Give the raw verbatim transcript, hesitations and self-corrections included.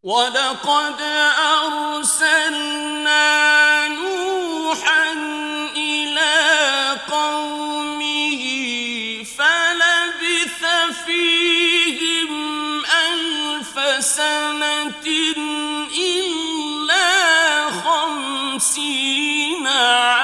وَلَقَدْ أَرْسَلْنَا نُوحًا إِلَىٰ قَوْمِهِ فَلَبِثَ فِيهِمْ أَلْفَ سَنَةٍ إِلَّا خَمْسِينَ عَامًا